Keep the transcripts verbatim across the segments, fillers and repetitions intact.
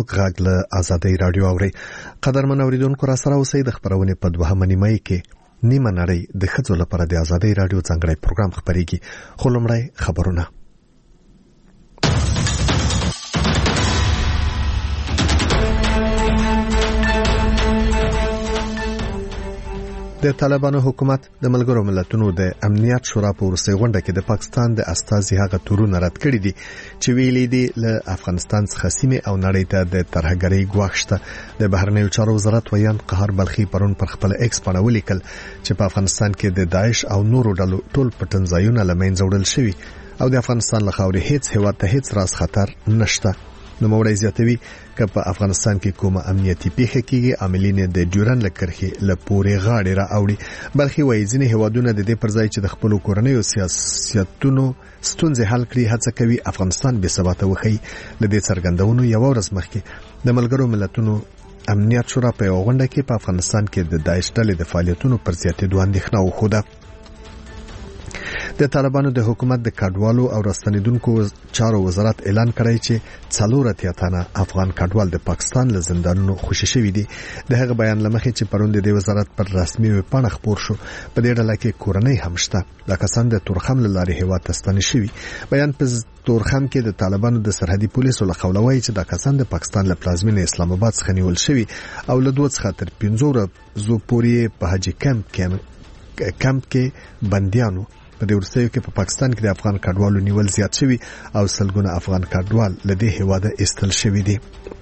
غږ له آزادۍ رادیو اوري. قدرمن اوریدونکو را سره اوسئ. د خبرونې په دوهمه نیمه کې نیمه نړۍ د ښځو لپاره د آزادۍ رادیو ځانګړی پروګرام خبرېږي. خو لومړی خبرونه. د طالبانو حکومت د ملګرو ملتونو د امنیت شورا په وروستۍ غونډه کې د پاکستان د استازي هغه تورونه رد کړي دي چې ویلي دي له افغانستان څخه سیمه او نړۍ ته د ترهګرۍ ګواښ شته. د بهرنیو چارو وزارت ویان قهر بلخي پرون پر خپل ایکس باندې ولیکل چې په افغانستان کې د داعش او نورو ډلو ټول پټنځایونه له منځه وړل شوي او د افغانستان له خاورې هیڅ هیواد ته هیڅ راز خطر نشته. نو موړی زیاتوي چې په افغانستان کې کومه امنیتي پیښه کیږي عاملین د ډیورن لکرخي له پورې غاړې را اوړي. بلخي وایي ځینې هیوادونه د دې پرځای چې د خپل کورنیو سیاستونو ستونزې حل کړي هڅه کوي افغانستان بې ثباته وخی. لدې څرګندونو یو ورځ مخکې د ملګرو ملتونو امنیت شورا په غونډه کې په افغانستان کې د داعش ډلې د فعالیتونو پر زیاتېدو اندېښنه وښوده. د طالبانو د حکومت د کډوالو او راستنیدونکو چارو وزارت اعلان کړی چې څلور اتیا تنه افغان کډوال د پاکستان له زندانونو خوشي شوي دي. د هغه بیان لمخې چې پرون د وزارت پر رسمي ویبپاڼه خپور شو په دې ډله کې کورنۍ هم شته. دا کسان د تورخم له لارې هیواد ته ستنې شوي. بیان په تورخم کې د طالبانو د سرحدي پولیسو له قوله وایي چې دا کسان د پاکستان له پلازمینې اسلام آباد څخه نیول شوي او له دوه څخه تر پنځه ورځو پورې په حاجی کمپ کې کمپ کې بنديانو. په دې ورسېو کې په پاکستان کې د افغان کډوالو نیول زیات شوي او سلګونه افغان کډوال له دې هیواده ایستل شوي دي.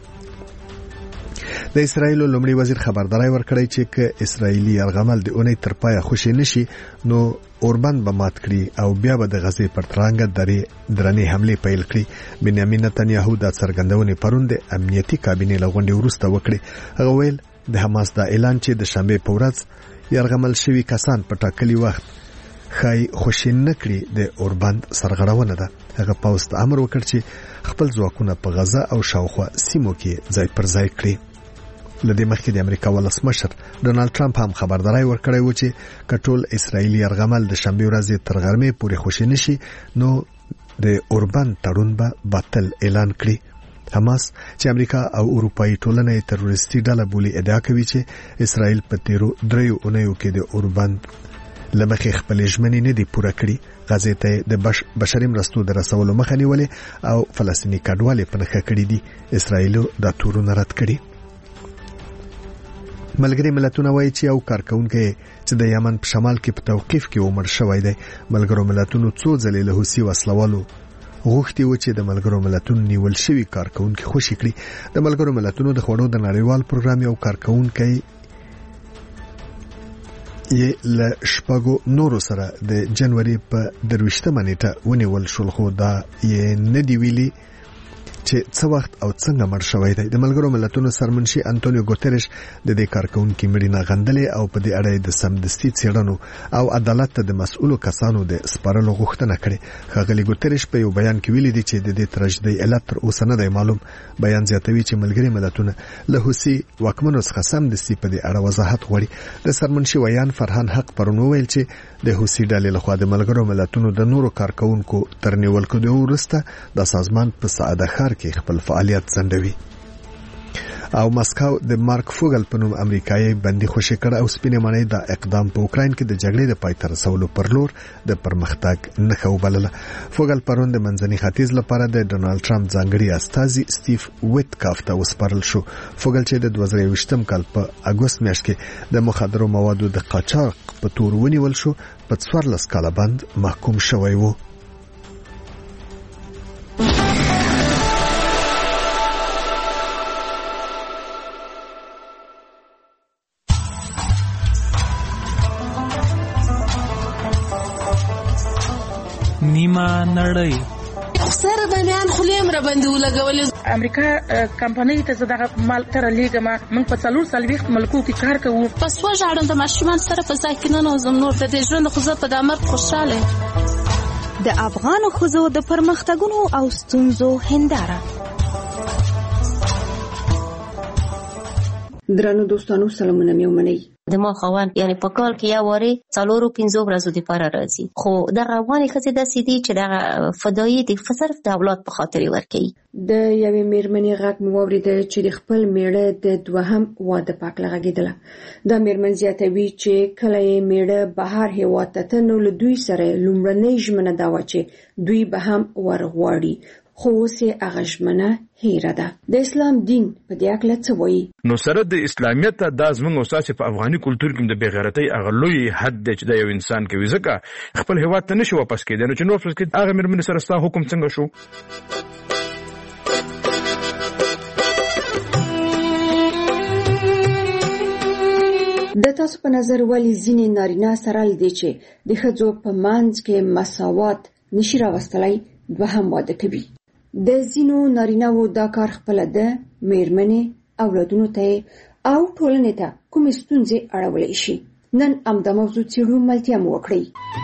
د اسرایل لومړي وزیر خبرداري ورکړی چې ک اسرایلی یرغمل د اونۍ تر پایه خوشي نشي نو اوربند به مات کړي او بیا به د غزې پر ترانګه درې درنې حمله پیل کړي. بنیامین نتنیاهو د څرګندونې پرون د امنیتي کابینې لغونډې وروسته وکړي. هغه ویل د حماس د اعلان چې د شنبه په ورځ یرغمل شوي کسان په ټاکلي وخت خای خوشی نکړي د اوربند سرغړونه ده. هغه پوسټ امر وکړ چې خپل ځواکونه په غزه او شاوخوا سیمو کې ځای پر ځای کړي. لدې مخکې د امریکا ولسمشر ډونالد ټرمپ هم خبرداري ورکړی و چې کټول اسرایلی یرغمل د شنبه ورځ تر غرمې پورې خوشی نشي نو د اوربند تړون به باطل اعلان کړي. حماس چې امریکا او اروپאי ټولنه تروریستي ډله بولي ادعا کوي چې اسرائیل په تیرو دریو اونیو کې د اوربند لمخې خپل ژمنې نه دي پوره کړې. غزې ته د بش بشري مرستو د رسولو مخه نیولې او فلسطیني کډوال په نخښه کړې دي. اسرائیل دا تورونه رد کړي. ملګری ملتونه وایي چې یو کارکونکي چې د یمن په شمال کې په توقیف کې عمر شوی دی. ملګرو ملتونو څو ځلې له حوثي وسلوالو غوښتي و چې د ملګرو ملتونو نیول شوی کارکونکي خوشي کړي. د ملګرو ملتونو د خوړو د نړیوال پروګرام یو کارکونکي یې له شپږو نورو سره د جنوري په درویشتمه نیټه ونیول شول خو دا یې نه دی ویلي چې څه وخت او څنګه مړ شوی دی. د ملګرو ملتونو سرمنشي انټونیو ګوتریش د دې کارکونکو مړینه غندلې او په دې اړه د سمدستي څېړنو او عدالت ته د مسؤلو کسانو د سپارلو غوښتنه کړې. ښاغلي ګوتریش په یو بیان کې ویلي دی چې د دې ترجدي علت تر اوسه نه دی معلوم. بیان زیاتوي چې ملګري ملتونه له حوثي واکمنو څخه سمدستي په دې اړه وضاحت غواړي. د سرمنشي ویان فرهان حق پرون ویل چې د حوثي ډلې لخوا د ملګرو ملتونو د نورو کارکونکو تر نیول کېدو وروسته د سازمان په ساده ښار کې خپل فعالیت څنډوي. او مسکو د مارک فوګل په نوم امریکایي بندي خوشي کړ او سپینې معنی د اقدام په اوکراین کې د جګړې د پای ته رسولو پر لور د پرمختګ نښه وبلله. فوګل پرون د منځني ختیځ لپاره د ډونالد ټرمپ ځانګړي استازي سټیف ویټکاف ته وسپارل شو. فوګل چې د دوه زره یوویشتم کال په اګوست میاشت کې د مخدرو موادو د قاچاق په تور ونیول شو په څوارلس کاله بند محکوم شوی و. نیمه نړۍ سره د میان خلیم را باندې ولګولې. امریکا کمپنۍ ته زداغه مال تر لیګما موږ په څلور سلويخت ملکو کې کار کوو. پس وژاړم د ماشومان سره په ځای کې نه نوزم نور د دې ژوند خو زه په دامر خوشاله. د افغان ښځو د پرمختګونو او ستونزو هنداره. درنو دوستانو سلامونه مې ومنئ. د ما خاوند یعنی په کال کې یو واري څلورو پنځو ورځو لپاره راځي، خو دغه افغاني ښځې داسې دي چې دغه فدایي د صرف د اولاد په خاطر ورکوي. د یوې مېرمنې غږ مې واورېده چې د خپل میړه د دوهم واده په هکله غږېدله. دا مېرمن زیاتوي چې کله یې میړه بهر هېواد ته ته نو له دوی سره لومړنۍ ژمنه دا وه چې دوی به هم ورغواړي، خو اوس یې هغه ژمنه هیره ده. د اسلام دین په دې هکله څه وایي؟ نو سره د اسلامیت دا زموږ استاد په افغاني کلتور کې د بېغیرتۍ هغه لوی حد دی چې د یو انسان کوي، ځکه خپل هېواد ته نشي واپس کېدی. نو چې نو واپس کېد هغه مېرمنې سره ستا حکم څنګه شو؟ د تاسو په نظر ولې ځینې نارینه سره لدی چې د ښځو په منځ کې مساوات نشي راوستلی دوهم واده کوي؟ د ځینو نارینه‌وو دا کار خپله ده مېرمنې اولادونو ته او ټولنې ته کومې ستونزې اړولی شي؟ نن همدا موضوع څېړو، ملتیا مو وکړئ.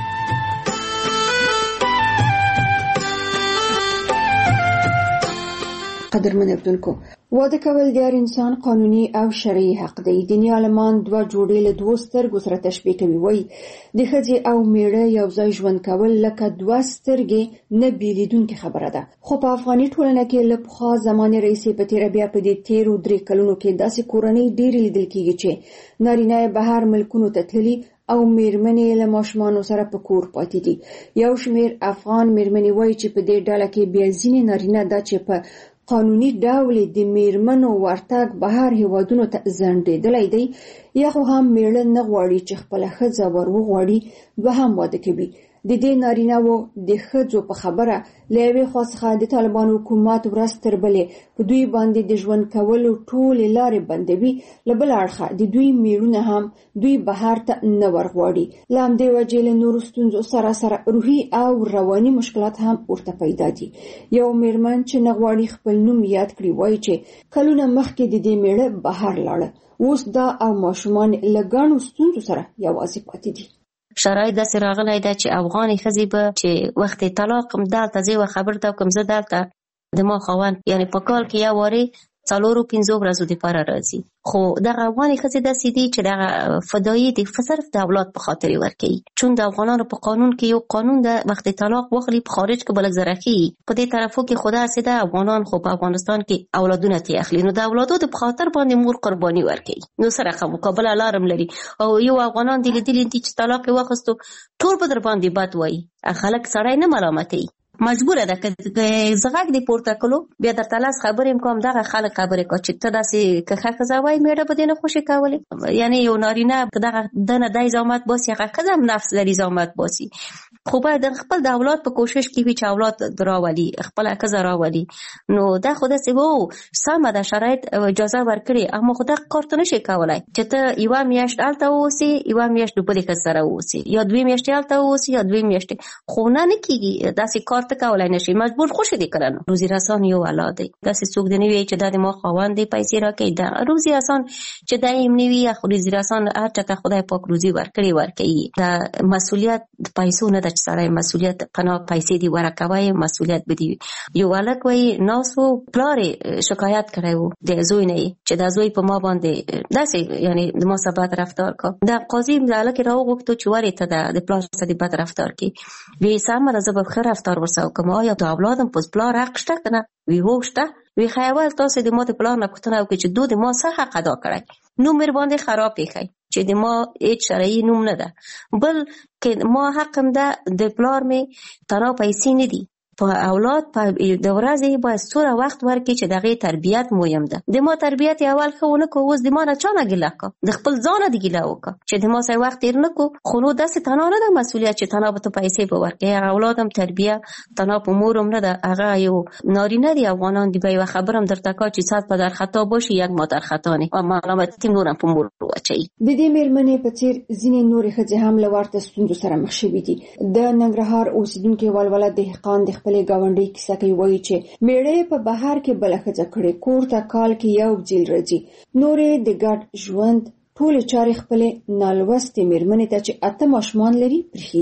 قدرمن اردوونکو، واده کول د هر انسان قانوني او شرعي حق دی. دیني عالمان دوه جوړې له دوو سترګو سره تشبیه کوي، وایي د ښځې او میړه یو ځای ژوند کول لکه دوه سترګې نه بیلیدونکې خبره ده. خو په افغاني ټولنه کې له پخوا زمانې راهیسې په تېره بیا په دې تېرو درې کلونو کې داسې کورنۍ ډېرې لیدل کېږي چې نارینه یې بهر ملکونو ته تللي او مېرمنې له ماشومانو سره په کور پاتې دي. یو شمېر افغان مېرمنې وایي چې په دې ډله کې بیا ځینې نارینه دا چې په قانوني ډول د میرمنو ورتګ بهر هیوادونو ته ځنډېدلی دی، یا خو هم میړه نه غواړي چې خپله ښځه ور وغواړي دوهم واده کوي. د دې نارینه‌وو د ښځو په خبره له یوې خوا څخه د طالبانو حکومت ورځ تر بلې په دوی باندې د ژوند کولو ټولې لارې بندوي، له بل اړخه د دوی میړونه هم دوی بهر ته نه ورغواړي. له همدې وجې له نورو ستونزو سره سره روحي او رواني مشکلات هم ورته پیدا دي. یو میرمن چې نه غواړي خپل نوم یاد کړي وایي چې کلونه مخکې د دې میړه بهر لاړه، اوس دا او ماشومان له ګڼو ستونزو سره یوازې پاتې دي. شرایط داسې راغلی ده چې افغاني ښځې به چې وخت طلاق هم دلته زه یوه خبر ته کوم، زه دلته د ما خاوند یعنی په کال کې یو وارې څلورو پنځو ورځو لپاره راځي، خو دغه افغاني ښځې داسې دي چې دغه فدایي د صرف د اولاد په خاطر ورکوي. چون د افغانانو په قانون کې یو قانون ده، وخت طلاق واخلي په خارج کې بلک زرخي په دې طرفو کې خدا سي ده افغانان خو په افغانستان کې اولادونه تی اخلي، نو د اولادو په خاطر باندې مور قرباني ورکوي. نو سره خو مقابله لارم لري او یو افغانان د لیدلې چې طلاق واخستو ټول په در باندې بد وایي، خلک سړی نه ملامتوي، مجبوره ده که زغاک دی پورته کلو بیا در تلاس خبرې کوم دغه خلک خبرې کو چې ته داسې که ښځه وای میړه به دې نه خوشې کولی. یعنی یو نارینه دغه دنه دای زحمت باسي، هغه ښځه هم نفس لري زحمت باسي، خو باید خپل د اولاد په کوشش کې وي چې اولاد راولي، خپله ښځه راولي. نو دا خو داسې وو سمه ده، شرایط اجازه ورکړي، اما خو دغه کار ته نشي کولی چې ته یوه میاشت هلته واوسې، یوه میاشت د بلې ښځې سره واوسې، یا دوې میاشتې هلته واوسې یا دوې میاشتې، خو نه نه کېږي داسې کار ته کولی نشي، مجبور خوشې دې کړه. روزي رسان یو الله دی، داسې څوک دی نه وي چې دا د ما خاوند دی پیسې راکوي، دا روزي رسان چې دا یې نه وي، خو روزي رسان هر چا ته خدای پاک روزي ورکړي ورکوي. دا مسؤلیت د پیسو نه ده چې سړی مسؤلیت پناه پیسې دی ورکوي، مسؤلیت به دی. یو هلک وایي ناسو پلار شکایت کړی و د زوی نه چې دا زوی په ما باندې داسې یعنی د ما سره بد رفتار کا. دا قاضي د هلک راوغوښتو چې ورې ته د پلار سره بد رفتار کوي، وی سمه ده زه به ښه رفتار ورسره وکړم، آیا د اولادم په پلار حق شته که نه؟ وی هو شته. وی خو اول تاسې د ما د پلار نه پوښتنه وکړئ چې دو د ما څه حق ادا کړی، نوم مې باندې خراب ایښی چې د ما هیڅ شرعي نوم نه ده، بل که ما حق هم ده د پلار مې تنها پیسې نه دي، په اولاد په د ورځې باید څومره وخت ورکړي چې د هغې تربیت مهم ده. د ما تربیت یې اول ښه ونه کړو، اوس د ما نه چا نه ګیله کړه، د خپل ځانه دې ګیله وکړه چې د ما سره وخت تېر نه کړو. خو نو داسې تنها نه ده مسؤلیت چې تنها به ته پیسې به ورکړې، هغه اولاد هم تربیه تنها په مور هم نه ده، هغه یو نارینه دی. افغانان دی به یوه خبر هم درته کا چې صد په در خطا باشي یک ما در خطا نه، او ملامتي نور هم په مور واچوي. د دې مېرمنې په څېر ځینې نورې ښځې هم له ورته ستونزو سره مخ شوي دي. د ننګرهار اوسېدونکې ولوله دهقان د خپلې ګاونډۍ کیسه کوي، وایي چې میړه په بهر کې بله ښځه کړې، کور ته کال کې یو ځل راځي، نورې د ګډ ژوند ټولې چارې خپلې نالوستې مېرمنې ته چې اته ماشومان لري پرېښي دي.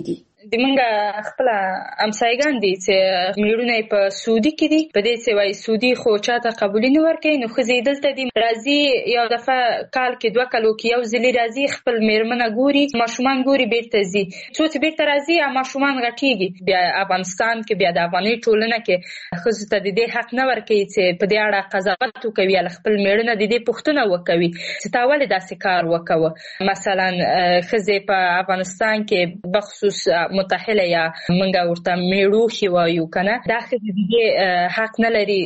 د منګه خپل امسایګان دي چې میړونه په سعودي کې دي، په دې چې وای سعودي خو چاته قبول نه ورکوي، نو خزي دلته دي راځي یو دفعه کال کې دوه کالو کې یو ځلې راځي، خپل میرمنه ګوري، ماشومان ګوري، بیرته ځي. څو چې بیرته راځي ا ماشومان غټيږي، بیا افغانستان کې بیا د افغاني ټولنه کې خزو ته د دې حق نه ورکوي چې په دې اړه قضاوت وکوي، ال خپل میړونه د دې پوښتنه وکوي چې تا ولې داسې کار وکوه. مثلا خزه په افغانستان کې بخصوص متأهله یا منګه ورته میړو وایو کنه، دا خزه د دې حق نه لري،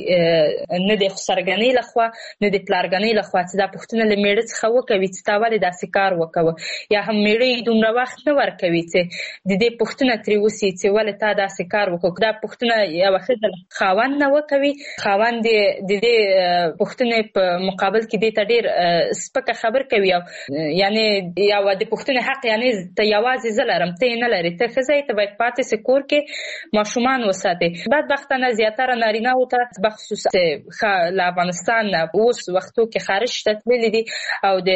نه د خسرګنۍ لخوا نه د پلارګنۍ لخوا چې دا پوښتنه له میړه څخه وکوي چې تا ولې داسې کار وکوه، یا هم میړه دومره وخت نه ورکوي چې د دې پوښتنه ترې وسي چې ولې تا داسې کار وکړ. دا پوښتنه یو خزه خاوند نه وکوي، خاوند د دې پوښتنې په مقابل کې دې ته ډېر سپکه خبر کوي، یعنی یا د پوښتنې حق یعنی ته یوازې زه لرم ته نه لري، ته ښځه ته باید پاتې سې کور کې ماشومان وساتې. بدبختانه زیاتره نارینه و ته بخصوص له افغانستان اوس وختو کې خارج ته تللي دي او د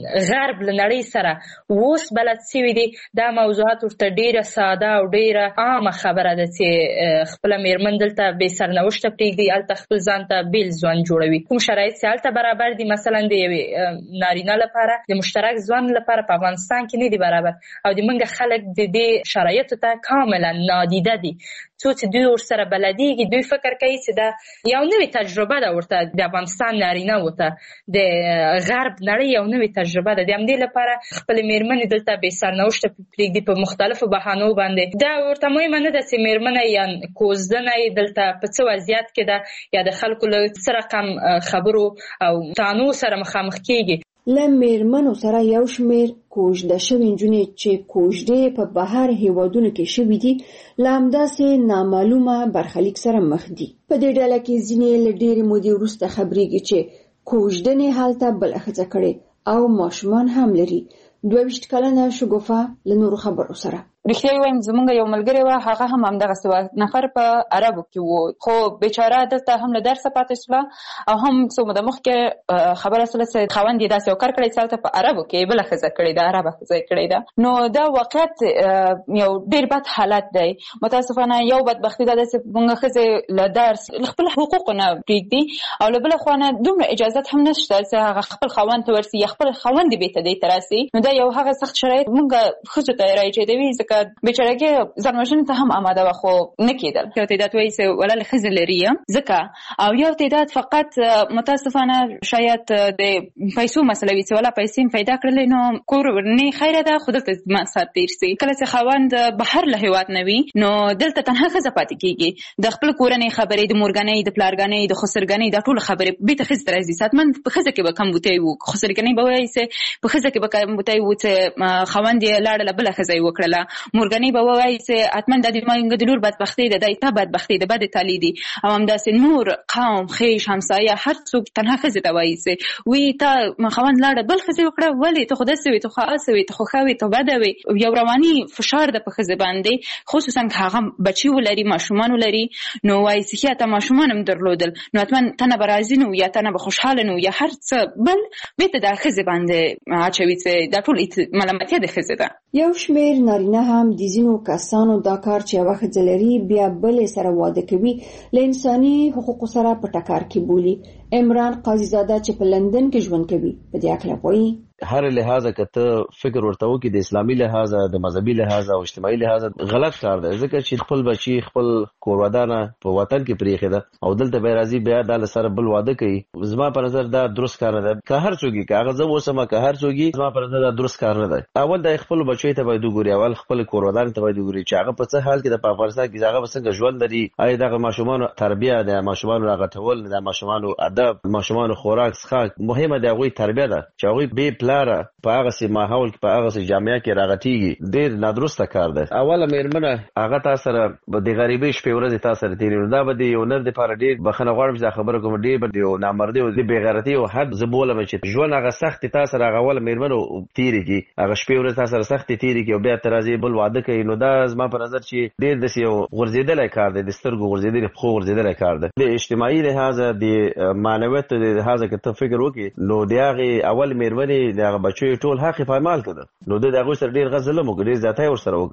غرب له نړۍ سره اوس بلد سوي دي. دا موضوعات ورته ډېره ساده او ډېره عامه خبره ده چې خپله میرمن دلته بې سرنوشته پرېږدي، هلته خپل ځان ته بېل ژوند جوړوي. کوم شرایط چې هلته برابر دي مثلا د یوې نارینه لپاره د مشترک ژوند لپاره په افغانستان کې نه دي برابر، او د منګه خلک د دې شرایطو ته کاملا نادیده دي. څو چې دوی ورسره بلدیږي، دوی فکر کوي چې دا یو نوې تجربه ده ورته د افغانستان نارینه وته د غرب نړۍ یو نوې تجربه ده. د همدې لپاره خپلې میرمنې دلته بې سرنوشته پرېږدي په مختلفو بهانو باندې. دا ورته مهمه نه ده چې میرمنه یا کوزدنه یې دلته په څه وضعیت کې ده یا د خلکو له څه رقم خبرو او تانو سره مخامخ کېږي. له میرمنو سره یو شمېر کوژده شوې نجونې چې کوژدې په بهر هیوادونو کې شوي دي له همداسې نامعلومه برخلیک سره مخ دي. په دې ډله کې ځینې له ډېرې مودې وروسته خبرېږي چې کوژدنې هلته بله ښځه کړې او ماشومان هم لري. دوه ویشت کلنه شګوفه له نورو خبرو سره رښتیا وایم زمونږ یو ملګری و، هغه هم همدغسې و، نفر په عربو کې و، خو بیچاره دلته هم له درسه پاتې شوله او هم څو موده مخکې خبره شوله چې خاوند یې داسې یو کار کړی چې هلته په عربو کې بله ښځه کړې ده، عربه ښځه یې کړې ده. نو دا واقعیت یو ډېر بد حالت دی. متاسفانه یو بدبختي دا ده چې موږ ښځې له درس له خپل حقوقو نه پرېږدي او له بله خوا نه دومره اجازت هم نشته چې هغه خپل خاوند ته ورسي یا خپل خاوند یې بېرته دې ته راسي. نو دا یو هغه سخت شرایط موږ ښځو ته یې راایجادوي ځکه بیچارهګي ځان وژنې ته هم آماده وه خو نه کېدل. یو تعداد وایي چې ولله ښځې لري ځکه، او یو تعداد فقط متاسفانه شاید د پیسو مسله وي چې ولا پیسې م پیدا کړلې نو کور نه خیره ده خو دلته زما سات تېر سي. کله چې خاوند بهر له هېواد نه وي نو دلته تنها ښځه پاتې کېږي، د خپل کورنۍ خبرې، د مورګنۍ، د پلارګنۍ، د خسرګنۍ، دا ټول خبرې بېرته ښځې ته راځي. ساتمن په ښځه کې به کمبوتی و، خسرګنۍ به وایي چې په ښځه کې به کمبوتی و چې خاوند یې لاړله بله ښځه یې وکړله، مورګنۍ به وایي چې حتما دا د ماینګه د لور بدبختي ده، دا تا بدبختي ده، بد تالی دي. او همداسې نور قوم، خیش، همسایه هر څوک تنها ښځې ته وایي چې وی تا خاوند لاړه بل ښځې وکړه، ولې ته خو داسې وې، ته خو هسې وې، ته خو ښه وې، ته بده وې. یو رواني فشار ده په ښځې باندې، خصوصا که هغه بچي ولري، ماشومان ولري، نو وایي چې ښه ته ماشومان هم درلودل نو حتما ته نه به راضي نه و یا ته نه به خوشحاله نه و یا هر څه بل بېرته دا ښځې باندې اچوي چې دا ټول ملامتیا د ښځې ده. یو شمېر نارینه هم د ځینو کسانو دا کار چې یوه ښځه لري بیا بلې سره واده کوي له انساني حقوقو سره په ټکر کې بولي. عمران قاضیزاده چې په لندن کې ژوند کوي په دې اړه وایي هر لحاظه کته فکر ورته وکي د اسلامي لحاظه، د مذهبي لحاظه او اجتماعي لحاظه غلط کار دی، ځکه چې خپل بچي خپل کورودانه په وطن کې پریخي ده او دلته به راځي بیا د سره بل واده کوي. زما په نظر دا درست کار نه دی. که هر څوګي کاغذ وسمه که هر څوګي زما په نظر دا درست کار نه دی. اول د خپل بچي ته باید وګوري، اول خپل کورودانه ته باید وګوري چې هغه په څه حال کې د افغانستان کې هغه څنګه ژوند لري، آیا دغه ماشومان تربیه ده، ماشومان راغټول ده، ماشومان ادب، ماشومان خوراک څخه مهمه ده، هغه تربیه ده چې هغه به پلاره په هغه سي ماحول کې په هغه سي جامعه کې راغټيږي. ډېر نادرسته کار ده. اوله میرمنه هغه تاسو سره د غریبۍ شپې ورځې تاسو سره تیرې دا به یو نر د پاره ډېر بخنه غواړم چې خبره کوم ډېر به یو نامردي او د بېغیرتي او حد زبوله چې ژوند هغه سخت تاسو سره هغه اوله میرمنه تیرېږي، هغه شپې ورځې تاسو سره سخت تیرېږي او بیا ترازی بل واده کوي. نو دا زما په نظر چې ډېر د یو غورځېدلای کار دی، د سترګو غورځېدل خو غورځېدلای کار دی. د اجتماعي لحاظ د معنویت د لحاظ کې ته فکر وکړي نو د هغه اول میرمنه د هغه بچو ټول حق پایمال کړه، نو د هغه سره ډیر غزل مو ډیر ذاتای ور سره وکړه.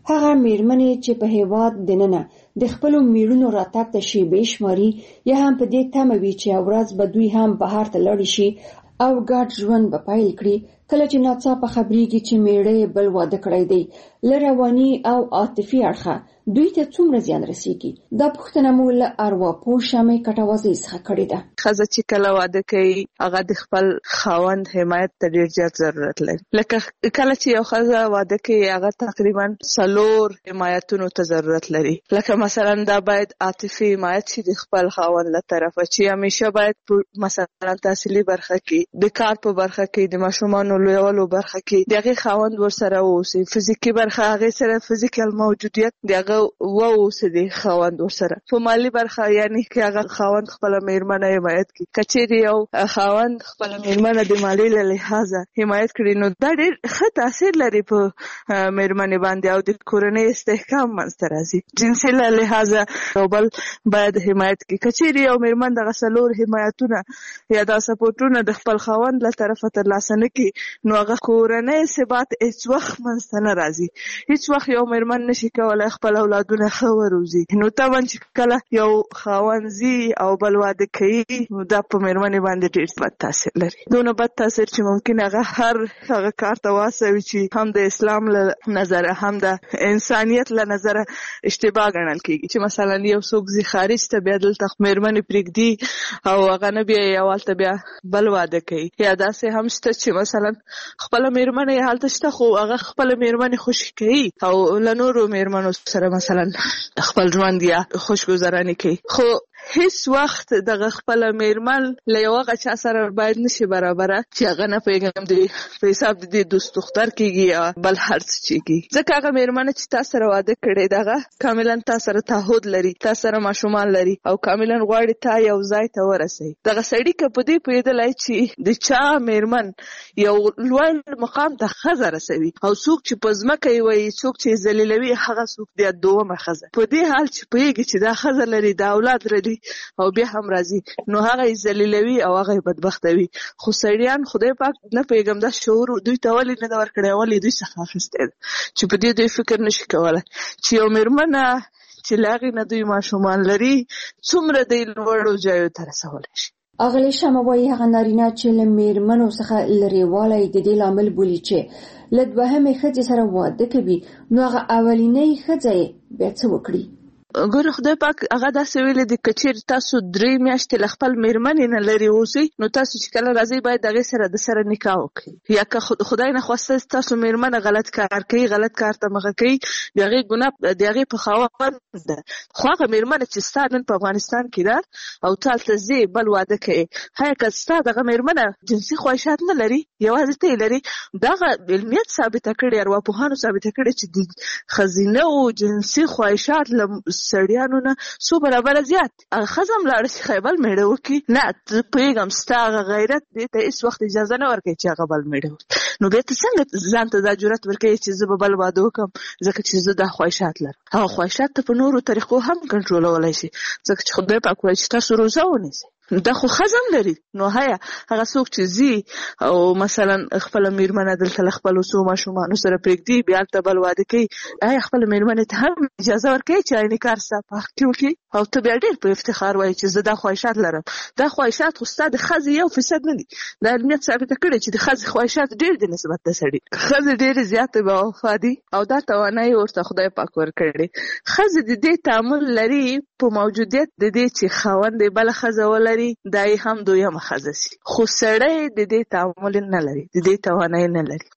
هغه میرمنې چې په هیواد دننه د خپل میړونو راتګ ته شیبې شماري یا هم په دې تمه وي چې ورځ به دوی هم بهر ته لاړ شي او ګډ ژوند به پیل کړي، کله چې ناڅاپه خبرېږي چې میړه بل واده کړی دی، له رواني او عاطفي اړخه دوی ته څومره زیان رسیږي؟ دا پوښتنه مو له ارواپوه شمې کټوازۍ څخه کړې ده. ښځه چې کله واده کوي هغه د خپل خاوند حمایت ته ډېر زیات ضرورت لري. لکه کله چې یو ښځه واده کوي هغه تقریبا څلور حمایتونو ته ضرورت لري. لکه مثلا دا باید عاطفي حمایت شي د خپل خاوند له طرفه چې همیشه باید مثلا تحصیلي برخه کې، د کار په برخه کې، د ماشومانو لویولو برخه کې د هغې خاوند ورسره واوسي. فزیکي برخه هغې سره فزیکل موجودیت د هغه واوسي د خاوند ورسره. په مالي برخه یعنی کې هغه خاوند خپله میرمنه حمایت کړي. که چیرې یو خاوند خپله میرمنه د مالي له لحاظه حمایت کړي نو دا ډېر ښه تاثیر لري په میرمنې باندې او د کورنۍ استحکام منځته راځي. جنسي له لحاظه یو بل باید حمایت کړي. که چیرې یو میرمن دغه څلور حمایتونه یا دا سپورټونه د خپل خاوند له طرفه ترلاسه نه کړي نو هغه کورنۍ ثبات هېڅ وخت منځته نه راځي. هېڅ وخت یو میرمن نشي کولی خپل اولادونه ښه وروزي. نو طبعا چې کله یو خاوند ځي او بل واده کوي نو دا په میرمنې باندې ډېر بد تاثیر لري. دونه بد تاثیر چې ممکن هغه هر هغه کار ته واستوي چې هم د اسلام له نظره هم د انسانیت له نظره اشتباه ګڼل کېږي. چې مثلا یو څوک ځي خارج ته بیا دلته میرمنې پرېږدي او هغه نه بیا یې هلته بیا بل واده کوي. یا داسې هم شته چې مثلا خپله میرمنه یې هلته شته خو هغه خپله میرمنې خوشي کوي او له نورو میرمنو سره مثلا خپل ژوند یا خوشګذراني کوي. خو هیڅ وخت دغه خپله میرمن له یو هغه چا سره باید نشي برابره چې هغه نه پوهېږم د په حساب د دې دوست دختر کېږي یا بل هر څه کېږي. ځکه هغه میرمنه چې تا سره واده کړی دغه کاملا تا سره تعهد لري، تا سره ماشومان لري او کاملا غواړي تا یو ځای ته ورسوي. دغه سړي که په دې پوهېدلی چې د چا میرمن یو لوړ مقام ته ښځه رسوي او څوک چې په ځمکه یې وایي، څوک چې یې ذلیلوي، هغه څوک دی دومه ښځه. په دې حال چې پوهېږي چې دا ښځه لري، دا اولاد لري او بیا هم راځي نو هغه یې ذلیلوي او هغه یې بدبختوي. خو سړیان خدای پاک نه پوهېږم دا شعور دوی ته ولې نه ده ورکړی، ولې دوی څخه اخیستی ده چې په دې دوی فکر نشي کولی چې یو میرمنه چې له هغې نه دوی ماشومان لري څومره دوی لوړو ځایو ته رسولی شي. اغلی شمه وایي هغه نارینه چې له میرمنو څخه لرېوالی د دې لامل بولي چې له دوهمې ښځې سره واده کوي نو هغه اولینۍ ښځه یې بیا څه وکړي؟ ګوره خدای پاک هغه داسې ویلي دي که چیرې تاسو درې میاشتې له خپل میرمنې نه لرې اوسئ نو تاسو چې کله راځئ باید د هغې سره د سره نکاح وکړئ. یا که خدای نخواسته تاسو میرمنه غلط کار کوي، غلط کار ته مخه کوي، د هغې ګناه د هغې په خاوند ده. خو هغه میرمنه چې ستا نن په افغانستان کې ده او ته هلته ځې بل واده کوې، هیا که ستا دغه میرمنه جنسي خواهشات نه لري، یوازې ته یې لري، دغه علمیت ثابته کړې، ارواپوهانو ثابته کړې چې د ښځینه او جنسي خواهشات له سړیانو نه څو برابره زیات. هغه ښځه هم لاړه شي ښایي بل میړه وکړي، نه ته پوهېږم ستا هغه غیرت دې ته هېڅ وخت اجازه نه ورکوي چې هغه بل میړه وکړي. نو بیا ته څنګه ځان ته دا جرأت ورکوي چې زه به بل واده وکړم ځکه چې زه دا خواهشات لرم؟ هغه خواهشات ته په نورو طریقو هم کنټرولولی شي ځکه چې خدای پاک وایي چې تاسو روزه ونیسئ. دا خو ښځه هم لري. نو هیا هغه څوک چې ځي او مثلا خپله میرمنه دلته له خپلو څو ماشومانو سره پرېږدي بیا هلته بل واده کوي، ایا خپله میرمنې ته هم اجازه ورکوي چې عیني کار ستا په حق کې وکړي او ته بیا ډېر په افتخار وایي چې زه دا خواهشات لرم؟ دا خواهشات خو ستا د ښځې یو فیصد نه دي. دا علمیت ثابته کړې چې د ښځې خواهشات ډېر دي نسبت د سړي. ښځې ډېرې زیاتې باوفا دي او دا توانایي ورته خدای پاک ورکړې. ښځې د دې تعامل لري په موجودیت د دې چې خاوند یې بله ښځه ولري، دا یې هم دویمه ښځه سي. خو سړی د دې تعامل نه لري، د دې توانایي نه لري.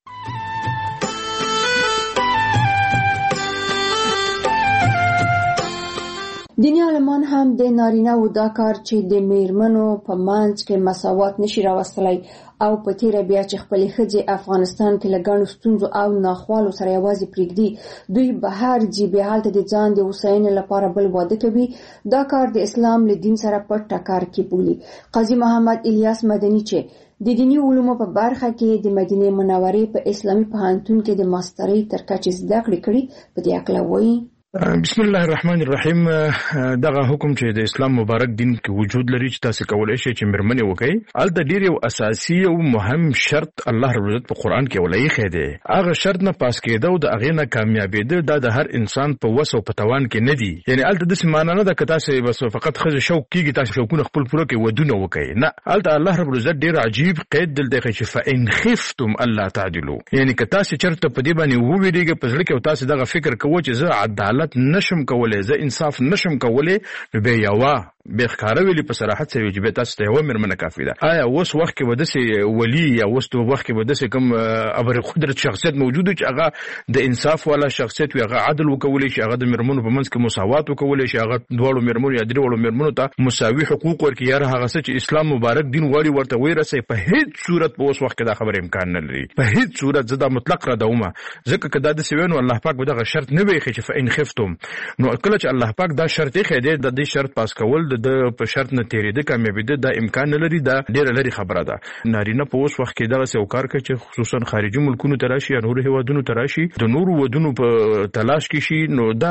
دیني عالمان هم د نارینه و دا کار چې د میرمنو په منځ کې مساوات نشي راوستلی او په تیره بیا چې خپلې ښځې افغانستان کې له ګڼو ستونزو او ناخوالو سره یوازې پرېږدي، دوی بهر ځي بیا هلته د ځان د هوساینې لپاره بل واده کوي. دا کار د اسلام له دین سره په ټکر کې بولي. قاضي محمد الیاس مدني چې د دیني علومو په برخه کې د مدینې منورې په اسلامي پوهنتون کې د ماسترۍ تر کچې زده کړې کړي په دې هکله وایي: بسم الله الرحمن الرحیم. دغه حکم چې د اسلام مبارک دین کې وجود لري چې تاسو کولای شئ چې مرمنه وکړي، البته ډیر یو اساسي او مهم شرط الله رب العزت په قران کې ولای خېده. هغه شرط نه پاس کېده او د هغه نه کامیابېده دا د هر انسان په وس او په توان کې نه دی. یعنی البته د سمانه نه د کتا سه بس فقط خځه شوق کیږي تاسو شوقونه خپل پوره کې ودونه وکړي، نه، البته الله رب العزت ډیر عجیب قید دل دی چې فإن خفتم الله تعدلوا، یعنی کتا سه چرته په دې باندې وویریږي په ځل کې تاسو دغه فکر کوو چې زه عدالت نشم کولای، زه انصاف نشم کولای، نو به یوا به ښکارا ویلي په صراحت سره چې به تاسو ته یو مرمنه کافی ده. آیا اوس وخت کې ودسي ولی یا اوس تو وخت کې ودسي کوم ابر قدرت شخصیت موجوده چې هغه د انصاف والا شخصیت وي، هغه عدل وکولي شي، هغه د مرمنو په منځ کې مساوات وکولي شي، هغه دوړو مرمنو یا درېړو مرمنو ته مساوي حقوق ورکړي، یا هغه څه چې اسلام مبارک دین غواړي ورته ویرسي، په هیڅ صورت په اوس وخت کې دا خبره امکان نه لري، په هیڅ صورت زدا مطلق را دومه. ځکه کدا د سوینو الله پاک به دغه شرط نه وي چې فإن خفتم، نو کله چې الله پاک دا شرط یې خېده د دې شرط پاس کول د په شرط نه تیریده کامیابیده دا امکان نه لري، دا ډیره لري خبره ده. نارینه په اوس وخت کې دا څه وکړ چې خصوصا خارجي ملکونو ته راشي یا نور هیوادونو ته راشي د نورو ودونو په تلاش کې شي، نو دا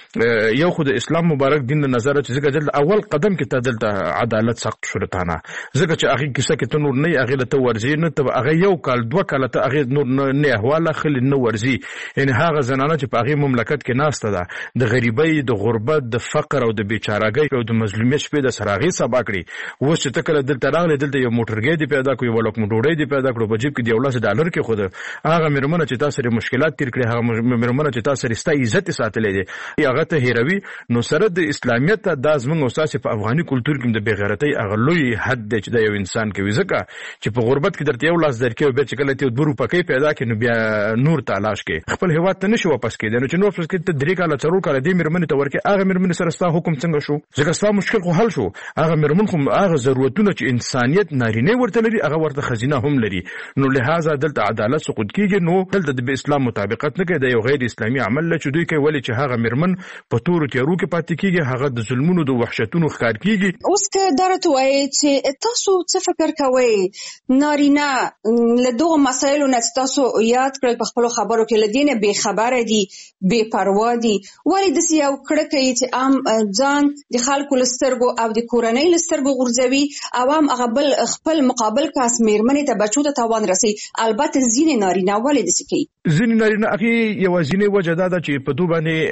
یو خو د اسلام مبارک دین د نظر چې ځکه د اول قدم کې ته دلته عدالت سخت شرطانه، ځکه چې هغه کیسه کې ته نور نه هغه ته ورزي نه ته هغه یو کال دوه کال ته هغه نور نه احواله خل نه ورزي، یعنی هغه زنانه چې په هغه مملکت کې ناشته ده د غریبۍ، د غربت، د فقر او د بیچارهګۍ او د مظلومیت شپې د سراغي سبا کړی. اوس چې تکله دلته راغلی دلته یو موټرګی دی پیدا کړو، یو لوک موټوړی دی پیدا کړو، په جیب کې دی ولس ډالر کې خود هغه مرمنه چې تاسو لري مشکلات تیر کړی، هغه مرمنه چې تاسو لري ستا عزت ساتلې دي هغه ته هیروي، نو سره د اسلامیت د ازمن اساس په افغاني کلچر کې د بیغیرتۍ هغه لوی حد دی چې د یو انسان کې وځکه چې په غربت کې درته یو لاس درکې به چې کله ته دورو پکې پیدا کې نو بیا نور تلاش کې خپل هیواد ته نشي واپس کېدل، نو چې نو واپس کې ته درې کاله څلور کاله دې مرمنه ته ورکې هغه مرمنه سره ستا حکم څنګه شو؟ ځکه ستا مشکل خو حل شو، هغه مرمن خو هغه ضرورتونه چې انسانيت نارینه ورته لري هغه ورته خزینه هم لري، نو لہذا دلته عدالت سقوط کیږي، نو دلته د اسلام مطابقت نه کوي، د یو غیر اسلامي عمل چې دوی کوي، ولې چې هغه مرمن په تور تیارو کې پاتې کیږي، هغه د ظلمونو د وحشتونو ښکار کیږي. اوس که درته وایي چې تاسو څه فکر کوئ نارینه له دغه مسایلو نه تاسو یاد کړل په خپل خبرو کې لدینه بے خبره دي، بے پروا دي، ولې د یو کړه کوي چې عام ځان د خلکو لسترګو او د کورنۍ لسترګو غورځوي، عوام هغه بل خپل مقابل کاس میرمنې ته بچو ته تاوان رسي. البته ځینې نارینه ولې داسې کوي؟ ځینې نارینه هغې یوازینۍ وجه دا ده چې په دوی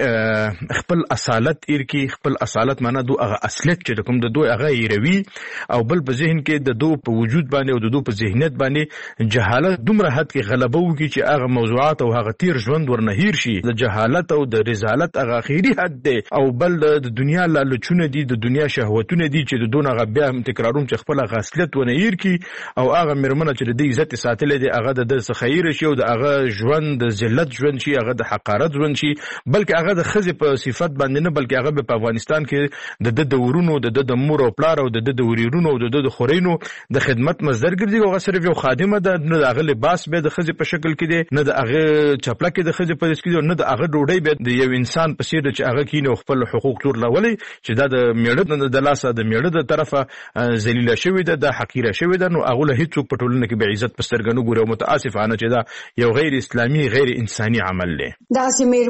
باندې خپل اصالت ایر کړي، خپل اصالت معنا دوی هغه اصلیت چې کوم د دوی هغه ایروي، او بل په ذهن کې د دوی په وجود باندې او د دوی په ذهنیت باندې جهالت دومره حد کې غلبه وکړي چې هغه موضوعات او هغه تیر ژوند ورنه هیر شي. د جهالت او د رذالت هغه اخري حد دی، او بل د دنیا لالچونه دي، د دنیا شهوتونه دي چې د دون هغه بیا هم تکراروم چې خپل غاصلیت ونه هیر کی، او هغه مرمنه چې د عزت ساتلې دي هغه د سخیر شي او د هغه ژوند د ذلت ژوند شي، هغه د حقارت ژوند شي، بلکې هغه د خزې په صفت باندې نه، بلکې هغه په افغانستان کې د د ورونو د د مور او پلار او د د وریرونو او د د خورینو د خدمت مصدر ګرځي، او هغه صرف یو خادمه ده، نه د هغه لباس به د خزې په شکل کې دی، نه د هغه چپلک د خزې په دس کې دی، نه د هغه ډوډۍ به د یو انسان په څیر چې هغه کینه خپل حقوق تور لولي چې دا د میړه د لاسه د میړه د طرفه ذلیله شوی ده، د حقیره شوی ده، نو هغه له هیڅ په ټولنه کې به عزت پسترګنو ګوري، او متاسفانه چې دا یو غیر اسلامي غیر انساني عمل دی. دا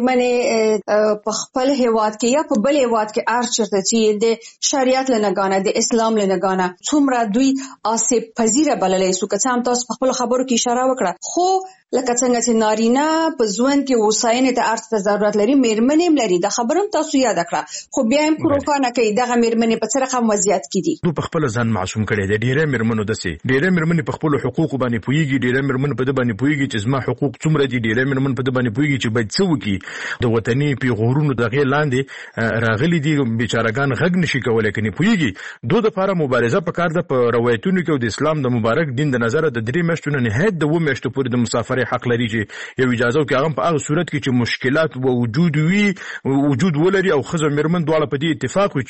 سیمرمنه په خپل هیواد کې یا په بل هیواد کې ار چرته چې د شریعت لنګانه د اسلام لنګانه څومره دوی آسیب پذیره بللې سو، که څه هم تاسو په خپل خبرو کې اشاره وکړه، خو لکه څنګه چې نارینه په ژوند کې وساینې ته ارته ضرورت لري، میرمنې هم لري، دا خبرم تاسو یاد کړه، خو بیا هم پروفانه کوي دغه میرمنې په څه رقم وضعیت کې دي. دوی په خپل ځان معصوم کړي دي، ډېرې میرمنو دسي ډېرې میرمنې په خپل حقوق باندې پويږي، ډېرې میرمنې په دې باندې پويږي چې زما حقوق څومره دي، ډېرې میرمنې په دې باندې پويږي چې باید څه وکړي، د وطني پیغورونو دغه لاندې راغلي دي، بیچارهګان غږ نشي کولای کني پويږي. دوی د لپاره مبارزه پکار ده په روایتونو کې، د اسلام د مبارک دین د نظر د درې میاشتو نه نهایت د و میاشتو پورې د مسافرۍ حق لري چې یو اجازه کې هغه په هغه صورت کې چې مشکلات و وجود وي وجود ولري، او خزه میرمن دواړه په دې اتفاق وي چې بهشکه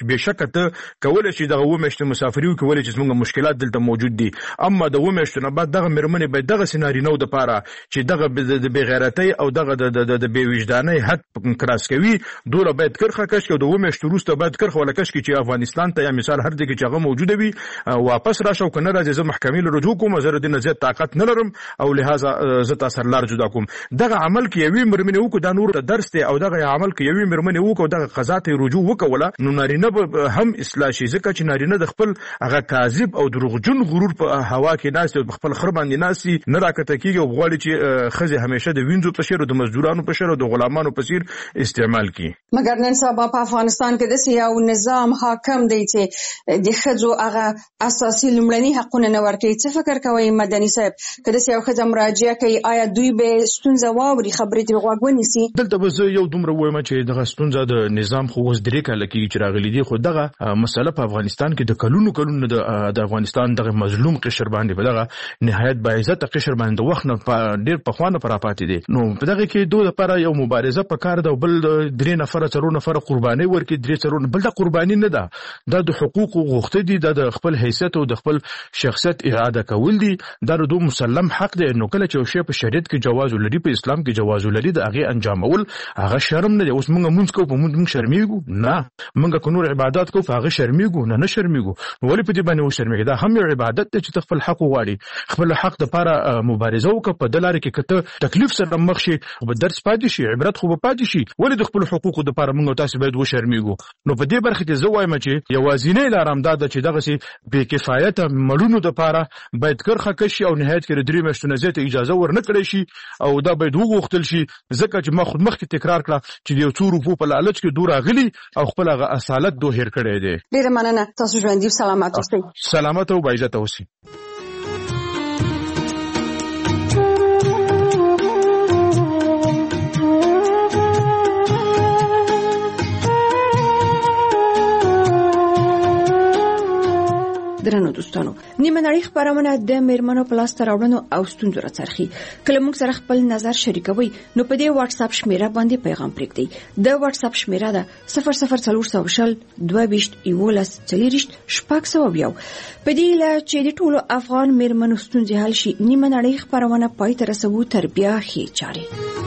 کته کول شي دغه ومشت مسافریو کول چې موږ مشکلات دلته موجود دي. اما د ومشت نه بعد دغه مرمنې به دغه سيناريو د پاره چې دغه د بغیرتی او دغه د بې وجدانۍ حد کراس کوي دوله باید کرخه کش کو د ومشت روسته باید کرخه ولا کش کی چې افغانستان ته یا مثال هر دغه چې هغه موجوده وي واپس راشه کنه راځي زه محکمې له رجوع کوم زه د نه زیات طاقت نه لرم او لهدا زه تاسو لار جدا کوم. دغه عمل کې یوې مرمنې وکړو دا نور درس ته او دغه عمل کې یوې مرمنې وکړو دغه قضا ته رجوع وکوله نو نارینه هم اصلاح شي ځکه چې نارینه د خپل هغه کاذب او دروغجن غرور په هوا کې ناس او خپل خر باندې ناسي نه راکته کیږي او غواړي چې خزه همیشه د وینځو په شیر او د مزدورانو په شیر او د غلامانو په شیر استعمال کړي. مګر نن سبا په افغانستان کې د یو نظام حاکم دی چې د خځو هغه اساسي لومړني حقونه نه ورکوي. څه فکر کوي مدني صاحب کله چې یو خځه مراجعه کوي آیا دوی به ستونزه واوري خبرې ته غوږ ونیسي؟ دلته به زه یو دومره وایم چې دغه ستونزه د نظام خو اوس درې کاله کې چې راغلي دي خو دغه مسله په افغانستان کې د کلونو کلونو د افغانستان دغه مظلوم قشر باندې په دغه نهایت باعزت قشر باندې وخت نه ډیر په خوانه پر پاتې دي. نو په دغه کې دوه لپاره یو مبارزه په کار ده بل درې نفر څلور نفر قرباني ورکړي درې څلور بل د قرباني نه ده دا د حقوق غوښته دي د خپل حیثیت او د خپل شخصیت اعاده کول دي دا د مسلم حق دی. نو کله چې شی په شریعت کې جواز لري په اسلام کې جواز لري د هغه انجامول هغه شرم نه دی. اوس موږ مونږ کو په موږ شرمېږو نه موږ کو نور عبادت کو هغه شرمېږو نه نه شرمېږو ولې په دې باندې و شرمېږي دا هم یو عبادت دی چې خپل حق وغواړي خپل حق د لپاره مبارزه وکړه په دلاره کې کته تکلیف سره مخ شي او درس پاتې شي عبرت خو پاتې شي ولې د خپل حقوقو د لپاره موږ تاسو باید و شرمېږو. نو په دې برخه کې زه وایم چې یوازینی لارم دا چې دغه سي بې کفایت مړونو د لپاره باید کرخه کشي او نهایت کې درې میاشتې زیات اجازه ورنه کړی شي او دا باید وغوښتل شي ځکه چې ما خود مخکې تکرار کړه چې یو څو روپو په لالچ کې دور اغلي او خپل هغه اصالت دوه هیر کړی دی. ډیره مننه تاسو ژوندۍ سلامات اوسئ. سلامت او باعزت اوسئ. درنو دوستانو نیمه نړۍ خبرونه د میرمنو په لاس راوړنو او ستونزو راڅرخي کله موږ سره خپل نظر شریکوي نو په دې واتس اپ شمیره باندې پیغام پرېږدئ. د واتس اپ شمیره ده صفر صفر څلور سوه شل دوه ویشت یولس څلوېښت شپږ سوه یو. په دې له چې د ټولو افغان میرمنو ستونزې حل شي نیمه نړۍ خبرونه پای ته رسوو تر بیا ښې چارې.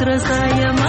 رضا یم